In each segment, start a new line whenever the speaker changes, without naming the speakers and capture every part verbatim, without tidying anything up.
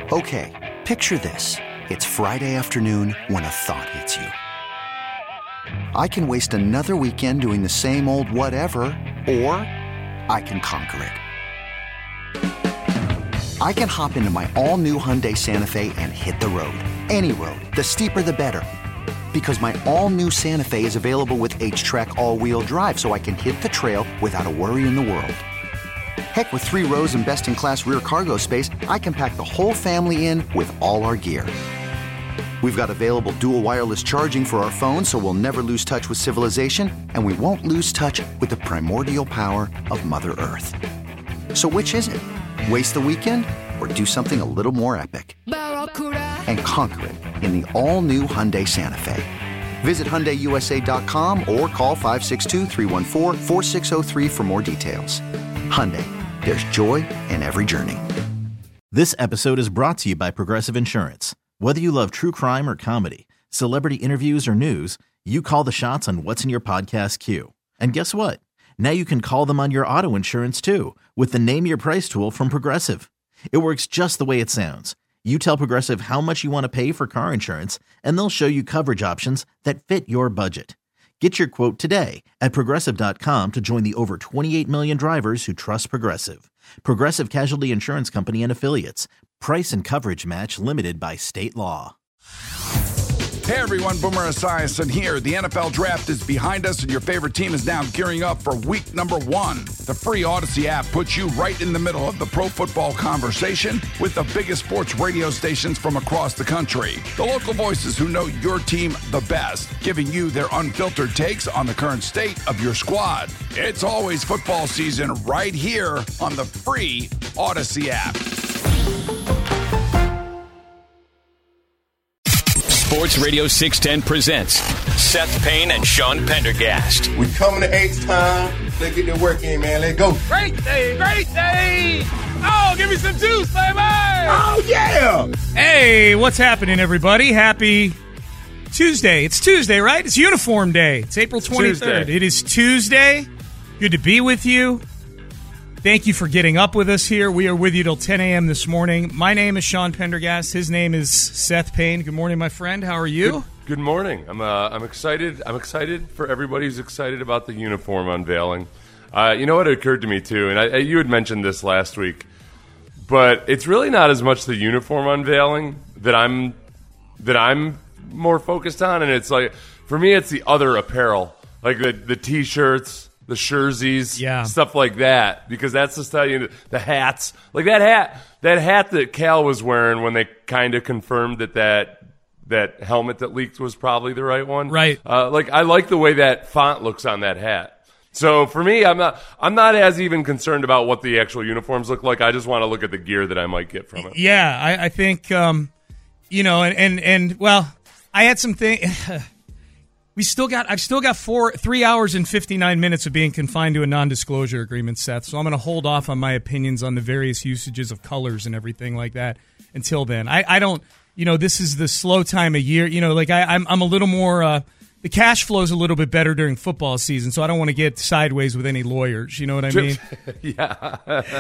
Okay, picture this. It's Friday afternoon when a thought hits you. I can waste another weekend doing the same old whatever, or I can conquer it. I can hop into my all-new Hyundai Santa Fe and hit the road. Any road. The steeper, the better. Because my all-new Santa Fe is available with H-Track all-wheel drive, so I can hit the trail without a worry in the world. Heck, with three rows and best-in-class rear cargo space, I can pack the whole family in with all our gear. We've got available dual wireless charging for our phones, so we'll never lose touch with civilization, and we won't lose touch with the primordial power of Mother Earth. So which is it? Waste the weekend or do something a little more epic? And conquer it in the all-new Hyundai Santa Fe. Visit Hyundai U S A dot com or call five six two, three one four, four six zero three for more details. Hyundai, there's joy in every journey.
This episode is brought to you by Progressive Insurance. Whether you love true crime or comedy, celebrity interviews or news, you call the shots on what's in your podcast queue. And guess what? Now you can call them on your auto insurance too with the Name Your Price tool from Progressive. It works just the way it sounds. You tell Progressive how much you want to pay for car insurance, and they'll show you coverage options that fit your budget. Get your quote today at Progressive dot com to join the over twenty-eight million drivers who trust Progressive. Progressive Casualty Insurance Company and Affiliates. Price and coverage match limited by state law.
Hey everyone, Boomer Esiason here. The N F L Draft is behind us and your favorite team is now gearing up for week number one. The free Odyssey app puts you right in the middle of the pro football conversation with the biggest sports radio stations from across the country. The local voices who know your team the best, giving you their unfiltered takes on the current state of your squad. It's always football season right here on the free Odyssey app.
Sports Radio six ten presents Seth Payne and Sean Pendergast.
We coming to H-Town. Let's get the work in, man. Let's go.
Great day, great day. Oh, give me some juice, baby.
Oh, yeah.
Hey, what's happening, everybody? Happy Tuesday. It's Tuesday, right? It's Uniform Day. It's April twenty-third. Tuesday. It is Tuesday. Good to be with you. Thank you for getting up with us here. We are with you till ten a.m. this morning. My name is Sean Pendergast. His name is Seth Payne. Good morning, my friend. How are you?
Good, good morning. I'm uh, I'm excited. I'm excited for everybody who's excited about the uniform unveiling. Uh, you know what occurred to me too, and I, you had mentioned this last week, but it's really not as much the uniform unveiling that I'm that I'm more focused on, and it's like for me, it's the other apparel, like the the t-shirts. The jerseys,
yeah.
Stuff like that, because that's the stuff. You know, the hats, like that hat, that hat that Cal was wearing when they kind of confirmed that, that that helmet that leaked was probably the right one.
Right.
Uh, like I like the way that font looks on that hat. So for me, I'm not I'm not as even concerned about what the actual uniforms look like. I just want to look at the gear that I might get from it.
Yeah, I, I think um, you know, and, and and well, I had some things. We still got. I've still got four, three hours and fifty-nine minutes of being confined to a non-disclosure agreement, Seth. So I'm going to hold off on my opinions on the various usages of colors and everything like that until then. I, I don't. You know, this is the slow time of year. You know, like I, I'm. I'm a little more. Uh, the cash flow is a little bit better during football season, so I don't want to get sideways with any lawyers. You know what I mean?
Yeah.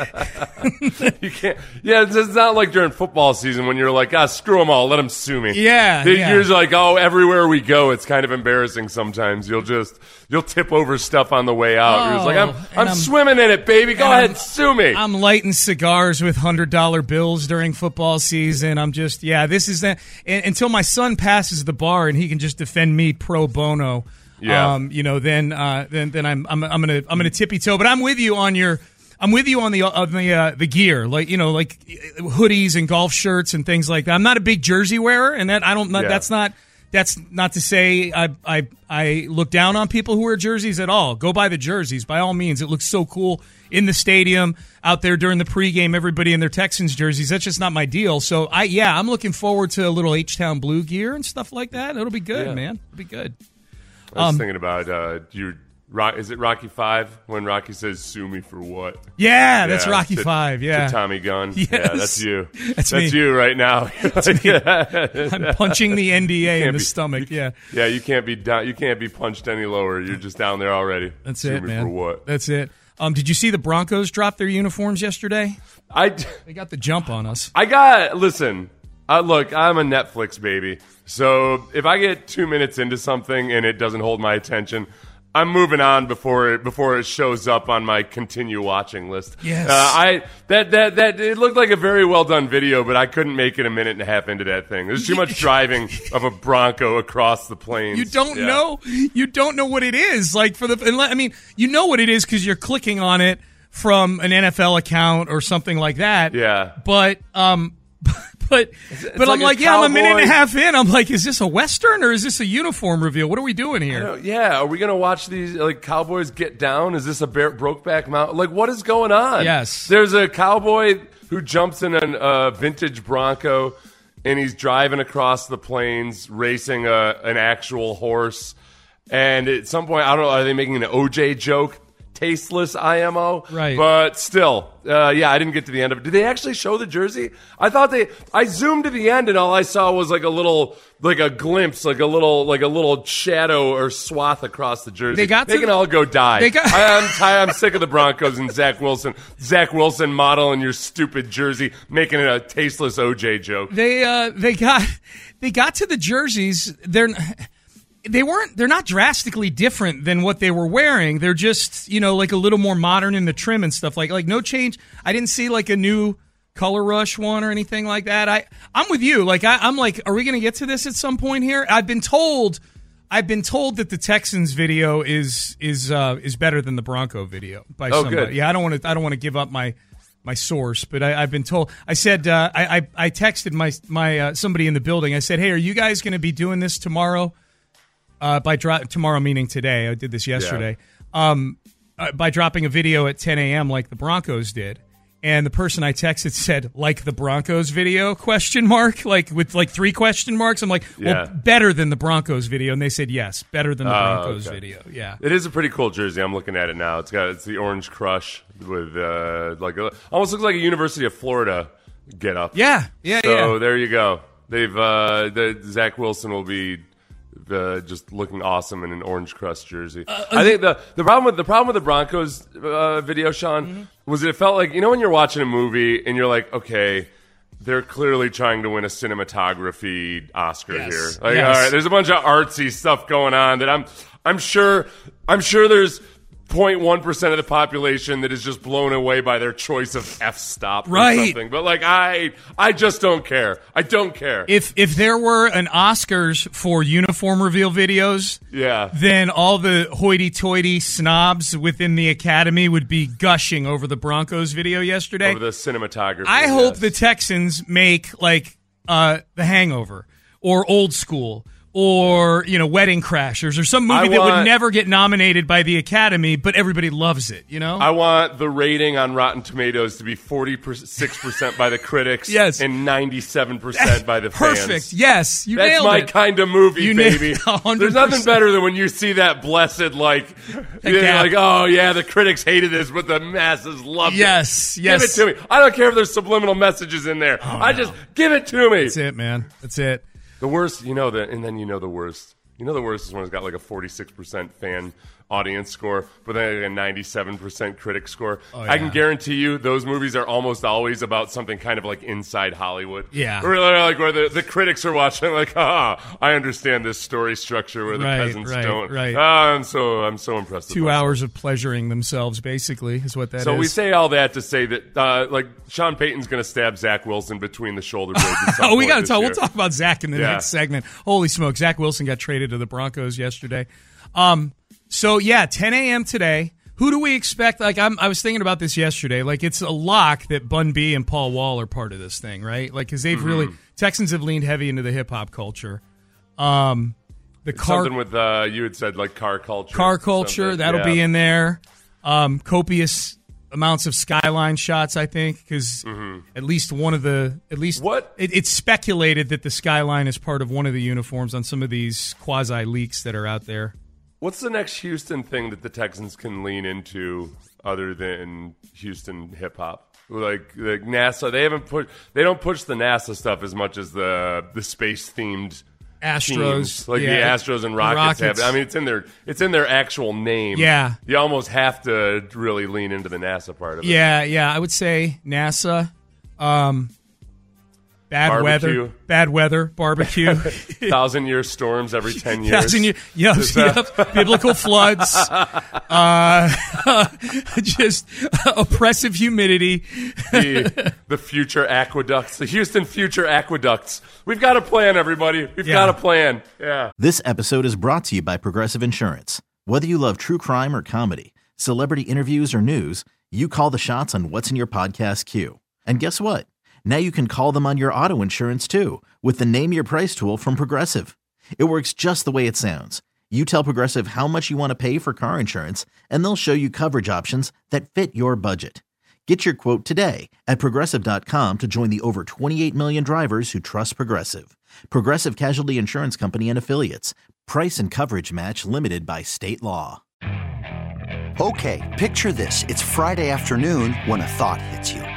You can't. Yeah, it's, it's not like during football season when you're like, ah, screw them all, let them sue me.
Yeah.
They,
yeah.
You're just like, oh, everywhere we go, it's kind of embarrassing sometimes. You'll just you'll tip over stuff on the way out.
Oh,
you're just like, I'm I'm,
I'm
swimming in it, baby. Go ahead,
I'm,
sue me.
I'm lighting cigars with hundred dollar bills during football season. I'm just yeah. This is that until my son passes the bar and he can just defend me pro bono.
Yeah.
Um, you know, then uh, then then I'm I'm I'm gonna I'm gonna tippy toe. But I'm with you on your I'm with you on the on the uh, the gear, like you know, like hoodies and golf shirts and things like that. I'm not a big jersey wearer, and that I don't. Not,
yeah.
That's not that's not to say I I I look down on people who wear jerseys at all. Go buy the jerseys by all means. It looks so cool in the stadium out there during the pregame. Everybody in their Texans jerseys. That's just not my deal. So I yeah, I'm looking forward to a little H-Town blue gear and stuff like that. It'll be good,
yeah.
man. It'll be good.
I was
Um,
thinking about uh, your. Is it Rocky Five when Rocky says "sue me for what"?
Yeah, that's
yeah,
Rocky
to,
Five. Yeah,
to Tommy Gunn.
Yes.
Yeah, that's you.
That's,
that's
me.
you right now.
That's me. I'm punching the N D A in the
be,
stomach.
You,
yeah,
yeah. You can't be down. You can't be punched any lower. You're just down there already.
That's
sue
it,
me
man.
For what?
That's it. Um, did you see the Broncos drop their uniforms yesterday?
I
They got the jump on us.
I got listen. Uh, look, I'm a Netflix baby, so if I get two minutes into something and it doesn't hold my attention, I'm moving on before it before it shows up on my continue watching list.
Yes,
uh, I that that that it looked like a very well done video, but I couldn't make it a minute and a half into that thing. There's too much driving of a Bronco across the plains.
You don't
Yeah.
know. You don't know what it is. Like for the, I mean, you know what it is because you're clicking on it from an N F L account or something like that.
Yeah.
But um, but but
like
I'm
a
like, yeah, I'm a minute and a
cowboy-
half in. I'm like, is this a Western or is this a uniform reveal? What are we doing
I
here?
don't- Yeah, are we gonna watch these like cowboys get down? Is this a bear, Brokeback Mountain? Like, what is going on?
Yes.
there's a cowboy who jumps in a uh, vintage Bronco, and he's driving across the plains, racing a, an actual horse. And at some point, I don't know, are they making an O J joke? Tasteless I M O,
Right.
But still, uh, yeah, I didn't get to the end of it. Did they actually show the jersey? I thought they. I zoomed to the end, and all I saw was like a little, like a glimpse, like a little, like a little shadow or swath across the jersey.
They got
They
to
can
the-
all go die.
They got-
I, I'm tired. I'm sick of the Broncos and Zach Wilson. Zach Wilson modeling your stupid jersey, making it a tasteless O J joke.
They uh they got they got to the jerseys. They're they weren't they're not drastically different than what they were wearing. They're just, you know, like a little more modern in the trim and stuff. Like like no change. I didn't see like a new Color Rush one or anything like that. I I'm with you. Like I, I'm like, are we going to get to this at some point here? I've been told I've been told that the Texans video is is uh, is better than the Bronco video by
Oh,
somebody.
good.
Yeah, I don't want to I don't want to give up my my source, but I, I've been told. I said uh, I, I I texted my my uh, somebody in the building. I said, hey, are you guys going to be doing this tomorrow? Uh, by dro- tomorrow meaning today. I did this yesterday. Um, uh, by dropping a video at ten a.m. like the Broncos did. And the person I texted said, like the Broncos video, question mark, like with like three question marks. I'm like, well,
Yeah.
better than the Broncos video. And they said, yes, better than the
Oh,
Broncos
okay.
video. Yeah.
It is a pretty cool jersey. I'm looking at it now. It's got it's the orange crush with uh, like a, almost looks like a University of Florida get up.
Yeah. Yeah.
So
yeah.
there you go. They've uh, the Zach Wilson will be uh, just looking awesome in an orange crust jersey.
Uh,
I think the the problem with the problem with the Broncos uh, video, Sean,
Mm-hmm.
was it felt like, you know when you're watching a movie and you're like, okay, they're clearly trying to win a cinematography Oscar
Yes.
here. Like,
Yes.
all right, there's a bunch of artsy stuff going on that I'm I'm sure I'm sure there's zero point one percent of the population that is just blown away by their choice of f-stop or
Right.
something. But like I I just don't care. I don't care.
If if there were an Oscars for uniform reveal videos,
yeah.
then all the hoity-toity snobs within the Academy would be gushing over the Broncos video yesterday.
Over the cinematography.
I hope
yes.
the Texans make like uh, The Hangover or Old School or, you know, Wedding Crashers or some movie
I
that would
want-
never get nominated by the Academy, but everybody loves it, you know?
I want the rating on Rotten Tomatoes to be forty-six percent by the critics
Yes.
and ninety-seven percent by the fans.
Perfect. Yes, you
That's
nailed
my
it.
kind of movie,
You nailed
baby.
it one hundred
There's nothing
percent.
better than when you see that blessed, like, you're
gap.
like, oh, yeah, the critics hated this, but the masses loved
Yes,
it.
yes.
Give it to me. I don't care if there's subliminal messages in there. I just, give it to me.
That's it, man. That's it.
The worst, you know, the, and then you know the worst. You know the worst is when it's got like a forty-six percent fan audience score, but then like a ninety-seven percent critic score.
Oh,
I can
yeah.
guarantee you those movies are almost always about something kind of like inside Hollywood.
Yeah.
Where, they're like, where the, the critics are watching like, ah, I understand this story structure where the
Right,
peasants
right,
don't.
right.
Ah, I'm so, I'm so impressed with
Two
myself.
hours of pleasuring themselves, basically, is what that is.
So we say all that to say that, uh, like, Sean Payton's going to stab Zach Wilson between the shoulder blades. at some
Oh, we
point
got to
this
talk.
year.
We'll talk about Zach in the
Yeah.
next segment. Holy smoke! Zach Wilson got traded to the Broncos yesterday. Um. So yeah, ten a.m. today. Who do we expect? Like I'm, I was thinking about this yesterday. Like it's a lock that Bun B and Paul Wall are part of this thing, right? Like because they've
Mm-hmm.
really Texans have leaned heavy into the hip hop culture. Um, the car
Something with, uh, you had said, like, car culture.
car culture
something.
that'll
Yeah.
be in there. Um, copious amounts of skyline shots, I think, because at least one of the at least
Mm-hmm. What?
it, it's speculated that the skyline is part of one of the uniforms on some of these quasi leaks that are out there.
What's the next Houston thing that the Texans can lean into other than Houston hip hop? Like, like NASA, they haven't put they don't push the NASA stuff as much as the the space themed
Astros,
teams, like
yeah.
the Astros and Rockets,
Rockets.
have. I mean, it's in their it's in their actual name.
Yeah.
You almost have to really lean into the NASA part of it.
Yeah, yeah. I would say NASA. Um, bad
Barbecue.
weather, bad weather, barbecue.
Thousand year storms every ten years.
Thousand year, yep,
Is that-
yep. Biblical floods. Uh, just oppressive humidity.
the, the future aqueducts, the Houston future aqueducts. We've got a plan, everybody. We've
Yeah.
got a plan. Yeah.
This episode is brought to you by Progressive Insurance. Whether you love true crime or comedy, celebrity interviews or news, you call the shots on what's in your podcast queue. And guess what? Now you can call them on your auto insurance too with the Name Your Price tool from Progressive. It works just the way it sounds. You tell Progressive how much you want to pay for car insurance, and they'll show you coverage options that fit your budget. Get your quote today at Progressive dot com to join the over twenty-eight million drivers who trust Progressive. Progressive Casualty Insurance Company and Affiliates. Price and coverage match limited by state law.
Okay, picture this. It's Friday afternoon when a thought hits you.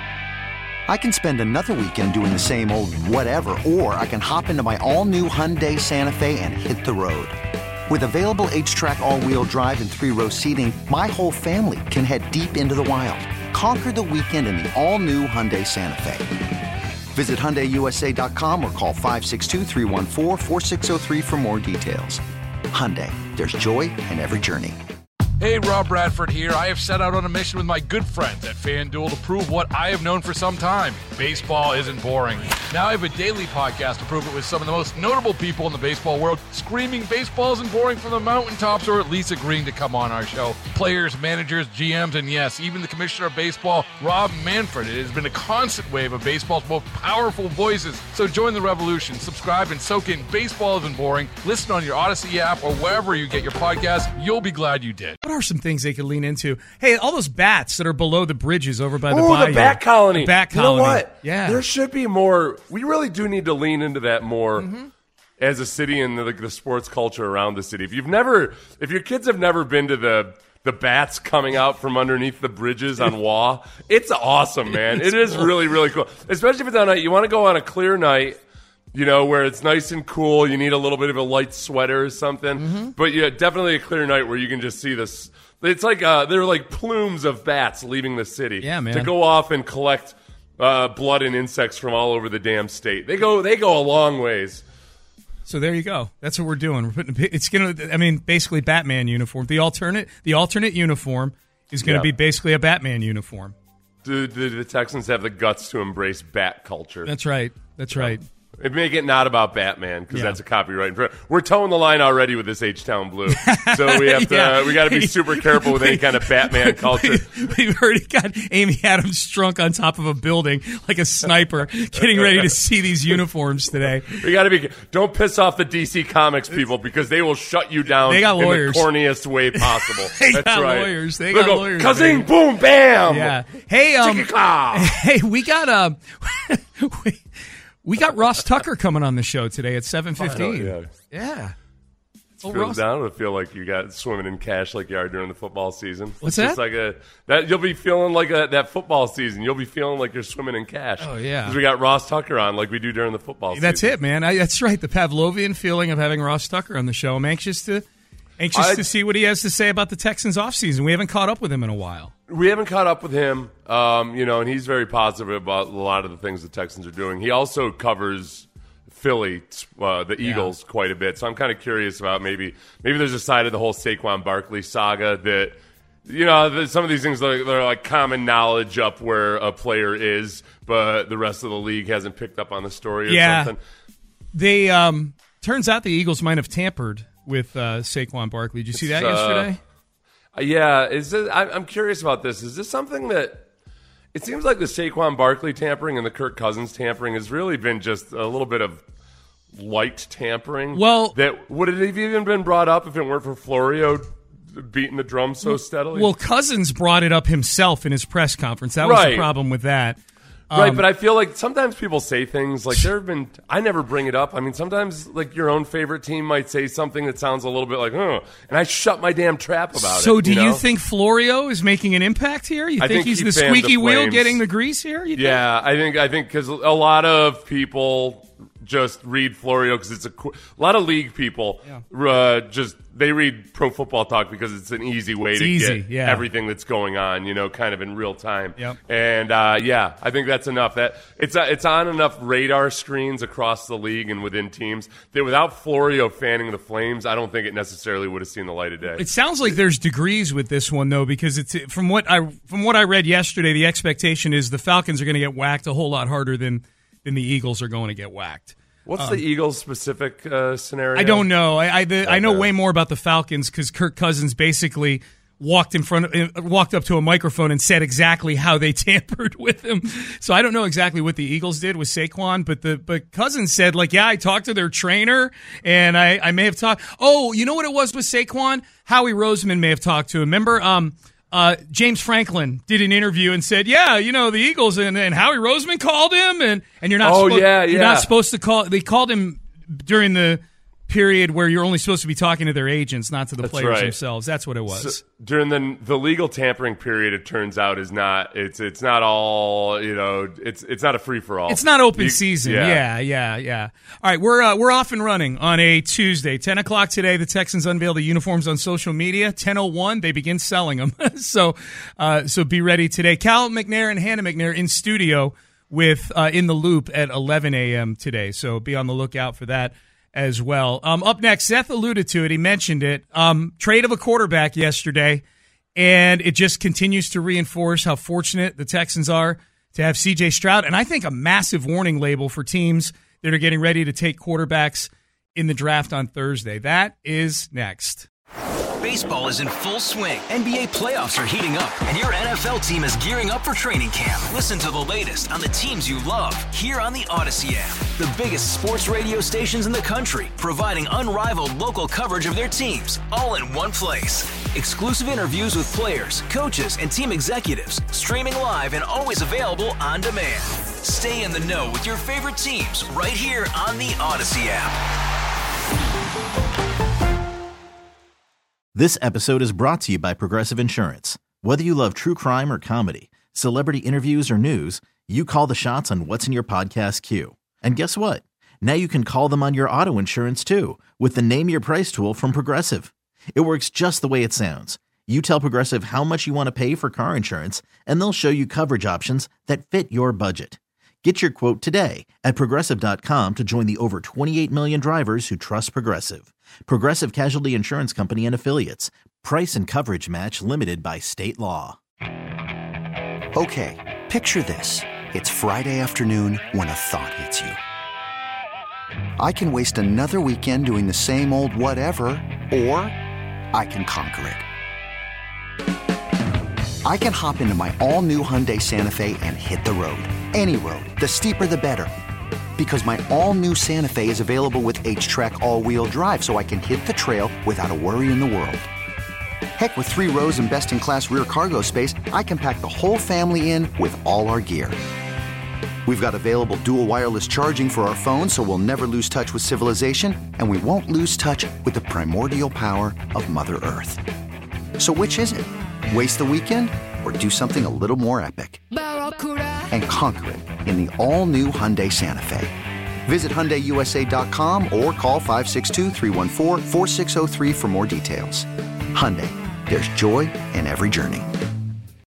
I can spend another weekend doing the same old whatever, or I can hop into my all-new Hyundai Santa Fe and hit the road. With available H-Track all-wheel drive and three-row seating, my whole family can head deep into the wild. Conquer the weekend in the all-new Hyundai Santa Fe. Visit Hyundai U S A dot com or call five six two, three one four, four six zero three for more details. Hyundai, there's joy in every journey.
Hey, Rob Bradford here. I have set out on a mission with my good friends at FanDuel to prove what I have known for some time. Baseball isn't boring. Now I have a daily podcast to prove it with some of the most notable people in the baseball world, screaming baseball isn't boring from the mountaintops, or at least agreeing to come on our show. Players, managers, G Ms, and yes, even the commissioner of baseball, Rob Manfred. It has been a constant wave of baseball's most powerful voices. So join the revolution. Subscribe and soak in Baseball Isn't Boring. Listen on your Odyssey app or wherever you get your podcasts. You'll be glad you did.
What are some things they could lean into? Hey, all those bats that are below the bridges over by the
Oh,
bayou.
the bat colony.
The bat
You
colony.
know what?
Yeah.
There should be more. We really do need to lean into that more
Mm-hmm.
as a city and the, the sports culture around the city. If you've never, if your kids have never been to the the bats coming out from underneath the bridges on Waugh, it's awesome, man.
It's
it is
cool.
really, really cool. Especially if it's on a, you want to go on a clear night, you know, where it's nice and cool. You need a little bit of a light sweater or something.
Mm-hmm.
But yeah, definitely a clear night where you can just see this. It's like uh, they're like plumes of bats leaving the city.
Yeah, man.
To go off and collect uh, blood and insects from all over the damn state. They go, they go a long ways.
So there you go. That's what we're doing. We're putting. a- It's gonna. I mean, basically, Batman uniform. The alternate. The alternate uniform is going to
Yeah.
be basically a Batman uniform.
Do, do the Texans have the guts to embrace bat culture?
That's right. That's right.
It make it not about Batman because
Yeah.
that's a copyright. infringement. We're towing the line already with this H-Town Blue, so we have to.
Yeah.
Uh, we got to be super careful with any kind of Batman culture.
We've already got Amy Adams drunk on top of a building like a sniper, getting ready to see these uniforms today.
We got to be. Don't piss off the D C Comics people because they will shut you down.
They got
in
lawyers.
the corniest way possible.
They
That's
got
right.
lawyers. They
They'll
got
go,
lawyers,
Kazing,
baby.
boom, bam.
Yeah. Hey, um,
Chicka-claw.
hey, we got um, we, we got Ross Tucker coming on the show today at seven fifteen.
Yeah.
Yeah. Oh,
Feel
Ross-
down to feel like you got swimming in cash like you are during the football season.
What's
It's just
that?
like a that you'll be feeling like a, that football season. You'll be feeling like you're swimming in cash.
Oh, yeah.
because we got Ross Tucker on like we do during the football.
That's
season.
it, man. I, that's right. The Pavlovian feeling of having Ross Tucker on the show. I'm anxious to anxious
I-
to see what he has to say about the Texans offseason. We haven't caught up with him in a while.
We haven't caught up with him, um, you know, and he's very positive about a lot of the things the Texans are doing. He also covers Philly, uh, the Eagles, quite a bit. So I'm kind of curious about maybe maybe there's a side of the whole Saquon Barkley saga that, you know, that some of these things are, they're like common knowledge up where a player is, but the rest of the league hasn't picked up on the story or
Yeah.
something.
They um, turns out the Eagles might have tampered with uh, Saquon Barkley. Did you see that
It's, uh,
yesterday?
Yeah, is this, I, I'm curious about this. Is this something that it seems like the Saquon Barkley tampering and the Kirk Cousins tampering has really been just a little bit of light tampering?
Well-
that would it have even been brought up if it weren't for Florio beating the drum so steadily?
Well, Cousins brought it up himself in his press conference. That was the
Right.
problem with that.
right,
Um,
but I feel like sometimes people say things like there have been. I never bring it up. I mean, sometimes like your own favorite team might say something that sounds a little bit like, "Oh," and I shut my damn trap about it.
So, do you,
know?
think Florio is making an impact here? You
I
think,
think
he's
he
the
fanned the
squeaky wheel
flames.
getting the grease here? You think?
Yeah, I think I think because a lot of people just read Florio because it's a, a lot of league people yeah. uh, just they read Pro Football Talk because it's an easy way
it's
to
easy,
get
yeah.
everything that's going on, you know, kind of in real time.
Yep.
And uh, yeah, I think that's enough. That it's uh, it's on enough radar screens across the league and within teams that without Florio fanning the flames, I don't think it necessarily would have seen the light of day.
It sounds like there's degrees with this one though, because it's from what I from what I read yesterday, the expectation is the Falcons are going to get whacked a whole lot harder than than the Eagles are going to get whacked.
What's
um,
the Eagles specific uh, scenario?
I don't know. I I, the,
okay.
I know way more about the Falcons because Kirk Cousins basically walked in front of, walked up to a microphone and said exactly how they tampered with him. So I don't know exactly what the Eagles did with Saquon, but the but Cousins said like, yeah, I talked to their trainer and I, I may have talked. Oh, you know what it was with Saquon? Howie Roseman may have talked to him. Remember, um, uh, James Franklin did an interview and said, yeah, you know, the Eagles and, and Howie Roseman called him and, and you're not.
Oh
supposed,
yeah,
you're
yeah.
not supposed to call. They called him during the period where you're only supposed to be talking to their agents, not to the
That's
players
right.
themselves. That's what it was.
So, during the the legal tampering period, it turns out is not it's it's not all you know. It's it's not a free for all.
It's not open
you,
season.
Yeah.
yeah, yeah, yeah. All right, we're uh, we're off and running on a Tuesday, ten o'clock today. The Texans unveil the uniforms on social media. ten oh one, they begin selling them. so uh, so be ready today. Cal McNair and Hannah McNair in studio with uh, In the Loop at eleven a.m. today. So be on the lookout for that as well. Um, up next, Seth alluded to it. He mentioned it. Um, trade of a quarterback yesterday, and it just continues to reinforce how fortunate the Texans are to have C J Stroud, and I think a massive warning label for teams that are getting ready to take quarterbacks in the draft on Thursday. That is next.
Baseball is in full swing. N B A playoffs are heating up, and your N F L team is gearing up for training camp. Listen to the latest on the teams you love here on the Odyssey app. The biggest sports radio stations in the country, providing unrivaled local coverage of their teams, all in one place. Exclusive interviews with players, coaches, and team executives, streaming live and always available on demand. Stay in the know with your favorite teams right here on the Odyssey app.
This episode is brought to you by Progressive Insurance. Whether you love true crime or comedy, celebrity interviews or news, you call the shots on what's in your podcast queue. And guess what? Now you can call them on your auto insurance too with the Name Your Price tool from Progressive. It works just the way it sounds. You tell Progressive how much you want to pay for car insurance, and they'll show you coverage options that fit your budget. Get your quote today at Progressive dot com to join the over twenty-eight million drivers who trust Progressive. Progressive Casualty Insurance Company and Affiliates. Price and coverage match limited by state law.
Okay, picture this. It's Friday afternoon when a thought hits you. I can waste another weekend doing the same old whatever, or I can conquer it. I can hop into my all-new Hyundai Santa Fe and hit the road. Any road. The steeper, the better. Because my all-new Santa Fe is available with H-Track all-wheel drive, so I can hit the trail without a worry in the world. Heck, with three rows and best-in-class rear cargo space, I can pack the whole family in with all our gear. We've got available dual wireless charging for our phones, so we'll never lose touch with civilization, and we won't lose touch with the primordial power of Mother Earth. So which is it? Waste the weekend or do something a little more epic? And conquer it in the all-new Hyundai Santa Fe. Visit Hyundai U S A dot com or call five six two, three one four, four six zero three for more details. Hyundai, there's joy in every journey.